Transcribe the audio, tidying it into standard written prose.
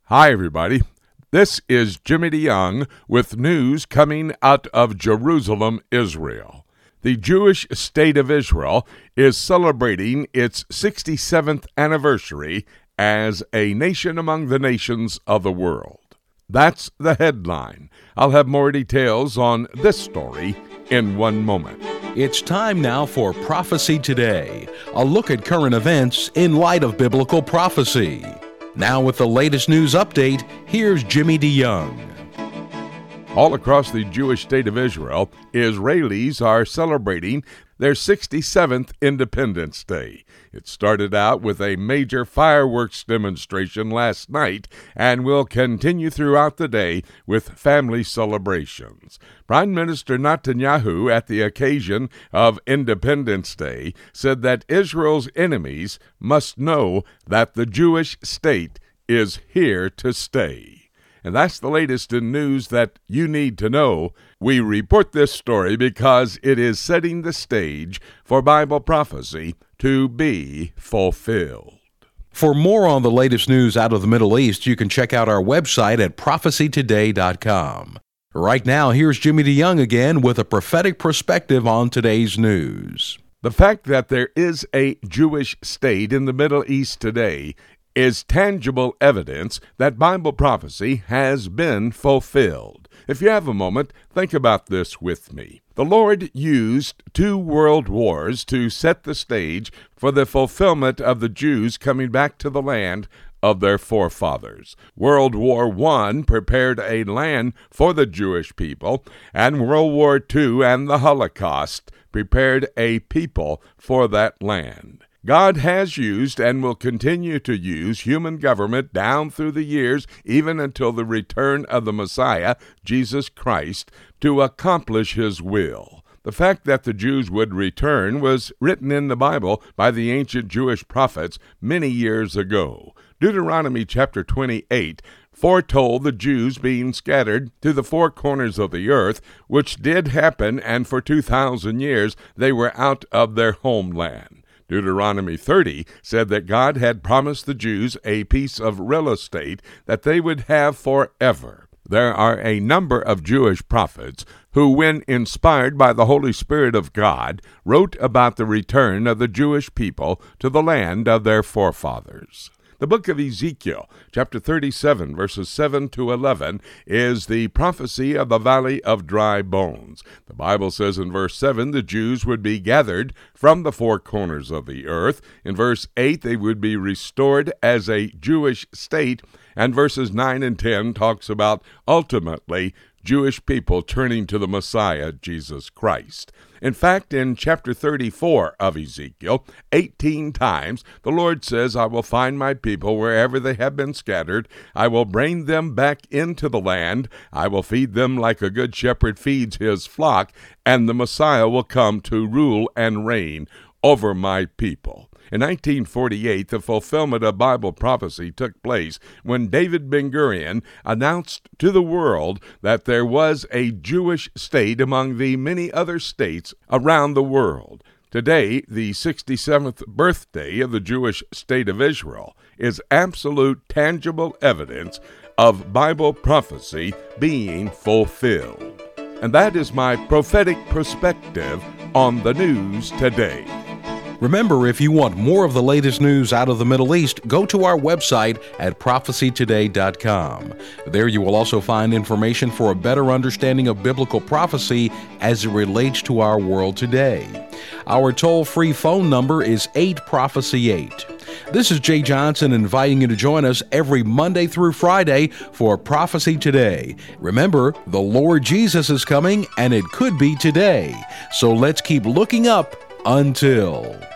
Hi, everybody. This is Jimmy DeYoung with news coming out of Jerusalem, Israel. The Jewish state of Israel is celebrating its 67th anniversary as a nation among the nations of the world. That's the headline. I'll have more details on this story in one moment. It's time now for Prophecy Today, a look at current events in light of biblical prophecy. Now with the latest news update, here's Jimmy DeYoung. All across the Jewish state of Israel, Israelis are celebrating their 67th Independence Day. It started out with a major fireworks demonstration last night and will continue throughout the day with family celebrations. Prime Minister Netanyahu, at the occasion of Independence Day, said that Israel's enemies must know that the Jewish state is here to stay. And that's the latest in news that you need to know. We report this story because it is setting the stage for Bible prophecy to be fulfilled. For more on the latest news out of the Middle East, you can check out our website at prophecytoday.com. Right now, here's Jimmy DeYoung again with a prophetic perspective on today's news. The fact that there is a Jewish state in the Middle East today is tangible evidence that Bible prophecy has been fulfilled. If you have a moment, think about this with me. The Lord used 2 world wars to set the stage for the fulfillment of the Jews coming back to the land of their forefathers. World War I prepared a land for the Jewish people, and World War II and the Holocaust prepared a people for that land. God has used and will continue to use human government down through the years, even until the return of the Messiah, Jesus Christ, to accomplish His will. The fact that the Jews would return was written in the Bible by the ancient Jewish prophets many years ago. Deuteronomy chapter 28 foretold the Jews being scattered to the 4 corners of the earth, which did happen, and for 2,000 years they were out of their homeland. Deuteronomy 30 said that God had promised the Jews a piece of real estate that they would have forever. There are a number of Jewish prophets who, when inspired by the Holy Spirit of God, wrote about the return of the Jewish people to the land of their forefathers. The book of Ezekiel, chapter 37, verses 7 to 11, is the prophecy of the valley of dry bones. The Bible says in verse 7, the Jews would be gathered from the 4 corners of the earth. In verse 8, they would be restored as a Jewish state. And verses 9 and 10 talks about, ultimately, Jewish people turning to the Messiah, Jesus Christ. In fact, in chapter 34 of Ezekiel, 18 times, the Lord says, I will find my people wherever they have been scattered. I will bring them back into the land. I will feed them like a good shepherd feeds his flock, and the Messiah will come to rule and reign over my people. In 1948, the fulfillment of Bible prophecy took place when David Ben-Gurion announced to the world that there was a Jewish state among the many other states around the world. Today, the 67th birthday of the Jewish state of Israel is absolute tangible evidence of Bible prophecy being fulfilled. And that is my prophetic perspective on the news today. Remember, if you want more of the latest news out of the Middle East, go to our website at prophecytoday.com. There you will also find information for a better understanding of biblical prophecy as it relates to our world today. Our toll-free phone number is 8-PROPHECY-8. This is Jay Johnson inviting you to join us every Monday through Friday for Prophecy Today. Remember, the Lord Jesus is coming, and it could be today. So let's keep looking up until